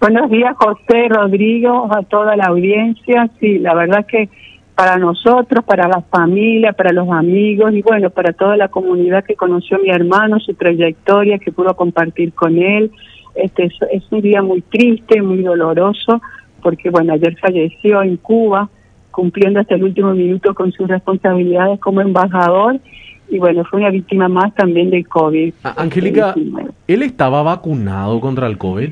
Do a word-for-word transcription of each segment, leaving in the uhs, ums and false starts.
Buenos días, José, Rodrigo, a toda la audiencia. Sí, la verdad que para nosotros, para la familia, para los amigos y bueno, para toda la comunidad que conoció a mi hermano, su trayectoria, que pudo compartir con él, este es, es un día muy triste, muy doloroso, porque bueno, ayer falleció en Cuba, cumpliendo hasta el último minuto con sus responsabilidades como embajador, y bueno, fue una víctima más también del COVID. Ah, Angélica, ¿él estaba vacunado contra el COVID?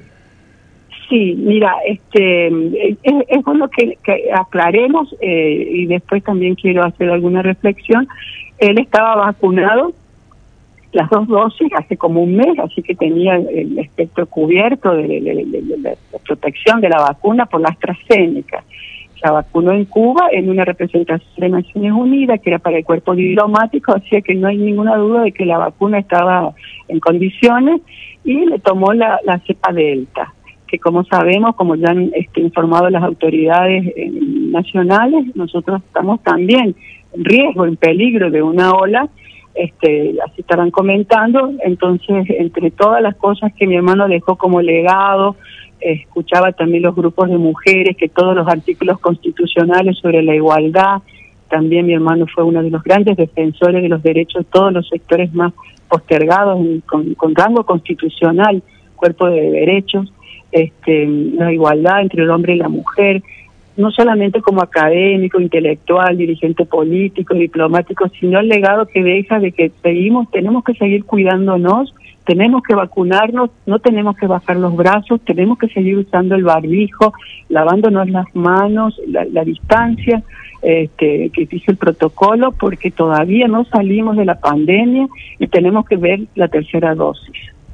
Sí, mira, este es, es bueno que, que aclaremos eh, y después también quiero hacer alguna reflexión. Él estaba vacunado las dos dosis hace como un mes, así que tenía el espectro cubierto de, de, de, de, de la protección de la vacuna por la AstraZeneca. Se vacunó en Cuba en una representación de Naciones Unidas que era para el cuerpo diplomático, así que no hay ninguna duda de que la vacuna estaba en condiciones, y le tomó la, la cepa Delta, que como sabemos, como ya han este, informado las autoridades eh, nacionales, nosotros estamos también en riesgo, en peligro de una ola, este, así estarán comentando. Entonces, entre todas las cosas que mi hermano dejó como legado, eh, escuchaba también los grupos de mujeres, que todos los artículos constitucionales sobre la igualdad, también mi hermano fue uno de los grandes defensores de los derechos de todos los sectores más postergados en, con, con rango constitucional, cuerpo de derechos. Este, la igualdad entre el hombre y la mujer, no solamente como académico, intelectual, dirigente político, diplomático, sino el legado que deja de que seguimos, tenemos que seguir cuidándonos, tenemos que vacunarnos, no tenemos que bajar los brazos, tenemos que seguir usando el barbijo, lavándonos las manos, la, la distancia este, que dice el protocolo, porque todavía no salimos de la pandemia y tenemos que ver la tercera dosis.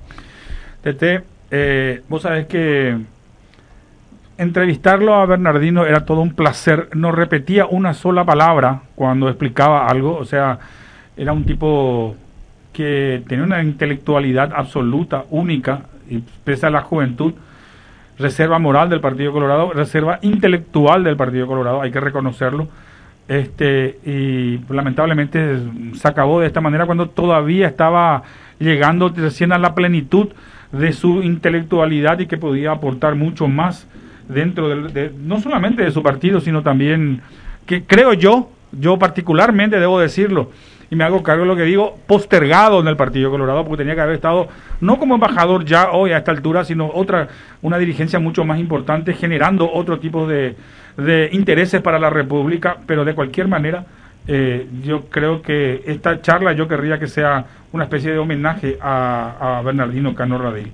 Tete, Eh, vos sabés que entrevistarlo a Bernardino era todo un placer, no repetía una sola palabra cuando explicaba algo, o sea, era un tipo que tenía una intelectualidad absoluta, única, y pese a la juventud, reserva moral del Partido Colorado, reserva intelectual del Partido Colorado, hay que reconocerlo, este y lamentablemente se acabó de esta manera cuando todavía estaba llegando recién a la plenitud de su intelectualidad y que podía aportar mucho más dentro de, de no solamente de su partido, sino también, que creo yo, yo particularmente debo decirlo, y me hago cargo de lo que digo, postergado en el Partido Colorado, porque tenía que haber estado, no como embajador ya hoy a esta altura, sino otra, una dirigencia mucho más importante, generando otro tipo de, de intereses para la República, pero de cualquier manera, Eh, yo creo que esta charla yo querría que sea una especie de homenaje a, a Bernardino Cano Radil.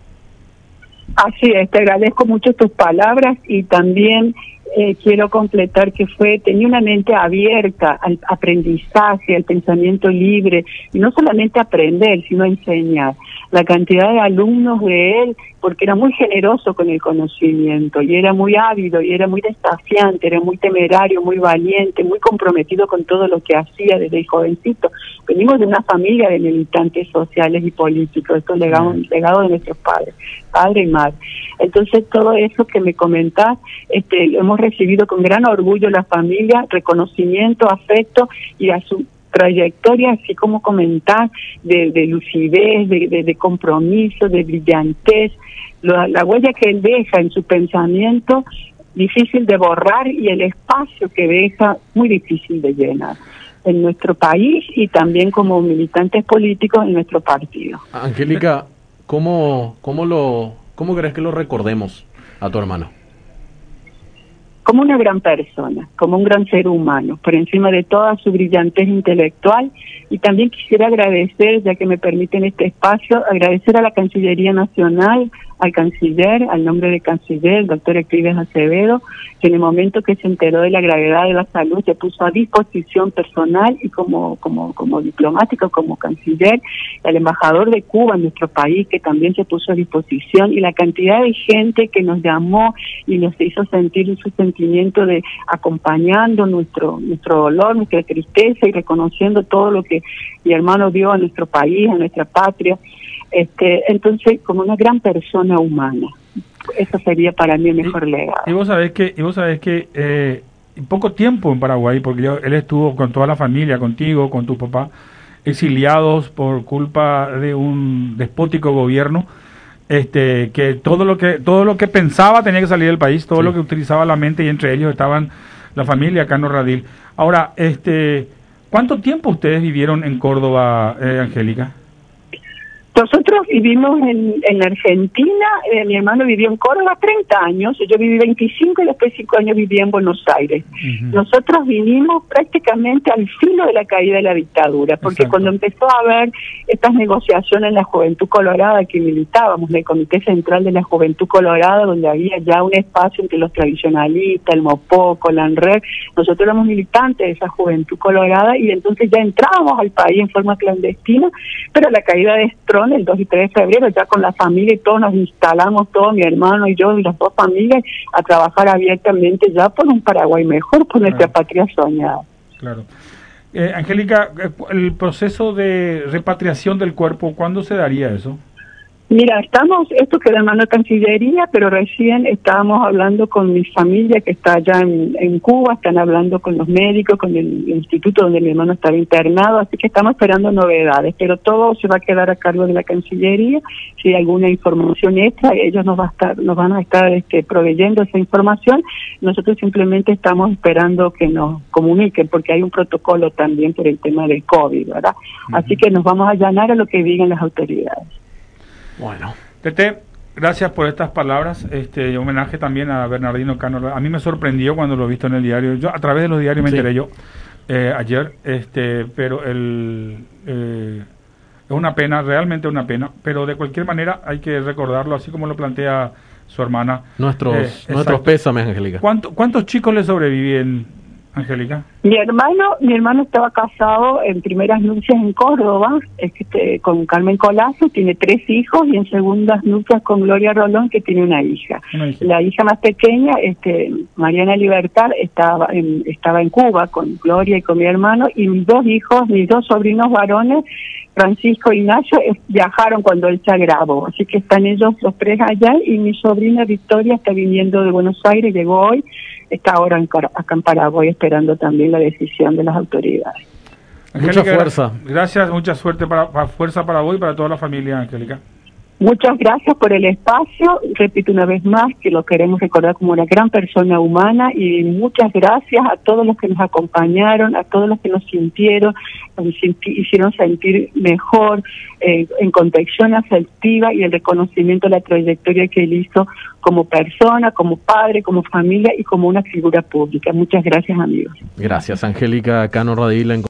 Así es, te agradezco mucho tus palabras y también eh, quiero completar que fue tenía una mente abierta al aprendizaje, al pensamiento libre, y no solamente aprender, sino enseñar. La cantidad de alumnos de él, porque era muy generoso con el conocimiento, y era muy ávido, y era muy desafiante, era muy temerario, muy valiente, muy comprometido con todo lo que hacía desde jovencito. Venimos de una familia de militantes sociales y políticos, esto es legado, legado de nuestros padres, padre y madre. Entonces todo eso que me comentás, este, lo hemos recibido con gran orgullo la familia, reconocimiento, afecto, y a su trayectoria, así como comentar, de, de lucidez, de, de, de compromiso, de brillantez, la, la huella que él deja en su pensamiento, difícil de borrar, y el espacio que deja, muy difícil de llenar en nuestro país y también como militantes políticos en nuestro partido. Angélica, ¿cómo, cómo, lo, cómo crees que lo recordemos a tu hermano? Como una gran persona, como un gran ser humano, por encima de toda su brillantez intelectual. Y también quisiera agradecer, ya que me permiten este espacio, agradecer a la Cancillería Nacional, al canciller, al nombre del canciller, el doctor Euclides Acevedo, que en el momento que se enteró de la gravedad de la salud se puso a disposición personal y como como como diplomático, como canciller, al embajador de Cuba en nuestro país, que también se puso a disposición, y la cantidad de gente que nos llamó y nos hizo sentir su sentimiento de acompañando nuestro nuestro dolor, nuestra tristeza, y reconociendo todo lo que mi hermano dio a nuestro país, a nuestra patria. Este, entonces, como una gran persona humana, eso sería para mí el mejor y, legado. Y vos sabés que, y vos sabés que eh, poco tiempo en Paraguay, porque yo, él estuvo con toda la familia, contigo, con tu papá, exiliados por culpa de un despótico gobierno, este, que todo lo que todo lo que pensaba tenía que salir del país, todo Sí. lo que utilizaba la mente, y entre ellos estaban la familia Cano Radil. Ahora, este, ¿cuánto tiempo ustedes vivieron en Córdoba, eh, Angélica? Nosotros vivimos en, en Argentina, eh, mi hermano vivió en Córdoba treinta años, yo viví veinticinco y después cinco años viví en Buenos Aires. Uh-huh. Nosotros vinimos prácticamente al filo de la caída de la dictadura, porque Exacto. cuando empezó a haber estas negociaciones en la Juventud Colorada que militábamos, en el Comité Central de la Juventud Colorada, donde había ya un espacio entre los tradicionalistas, el Mopoco, la ANREC, nosotros éramos militantes de esa Juventud Colorada y entonces ya entrábamos al país en forma clandestina, pero la caída de Strong el dos y tres de febrero, ya con la familia y todos nos instalamos, todo mi hermano y yo y las dos familias, a trabajar abiertamente ya por un Paraguay mejor, por nuestra Claro. patria soñada. Claro. Eh, Angélica, el proceso de repatriación del cuerpo, ¿cuándo se daría eso? Mira, estamos, esto queda en mano de Cancillería, pero recién estábamos hablando con mi familia que está allá en, en Cuba, están hablando con los médicos, con el instituto donde mi hermano estaba internado, así que estamos esperando novedades, pero todo se va a quedar a cargo de la Cancillería. Si hay alguna información extra, ellos nos va a estar, nos van a estar este, proveyendo esa información. Nosotros simplemente estamos esperando que nos comuniquen, porque hay un protocolo también por el tema del COVID, ¿verdad? Uh-huh. Así que nos vamos a allanar a lo que digan las autoridades. Bueno. Tete, gracias por estas palabras. Este homenaje también a Bernardino Cano. A mí me sorprendió cuando lo he visto en el diario. Yo a través de los diarios me Sí. enteré yo eh, ayer, este, pero el eh, es una pena, realmente una pena. Pero de cualquier manera hay que recordarlo, así como lo plantea su hermana. Nuestros, Eh, nuestros pésames, Angélica. ¿Cuánto, ¿Cuántos chicos le sobreviven, Angélica? Mi hermano, mi hermano estaba casado en primeras nupcias en Córdoba, este, con Carmen Colazo, tiene tres hijos, y en segundas nupcias con Gloria Rolón, que tiene una hija. Una hija. La hija más pequeña, este, Mariana Libertad, estaba en, estaba en Cuba con Gloria y con mi hermano, y mis dos hijos, mis dos sobrinos varones, Francisco y Ignacio, eh, viajaron cuando él se agravó, así que están ellos los tres allá, y mi sobrina Victoria está viniendo de Buenos Aires, llegó hoy, está ahora en, acá en Paraguay esperando también la decisión de las autoridades. Angélica, mucha fuerza. Gracias, mucha suerte para, para fuerza para vos y para toda la familia, Angélica. Muchas gracias por el espacio. Repito una vez más que lo queremos recordar como una gran persona humana, y muchas gracias a todos los que nos acompañaron, a todos los que nos sintieron, nos hicieron sentir mejor, eh, en contención afectiva y el reconocimiento de la trayectoria que él hizo como persona, como padre, como familia y como una figura pública. Muchas gracias, amigos. Gracias, Angélica Cano Radil.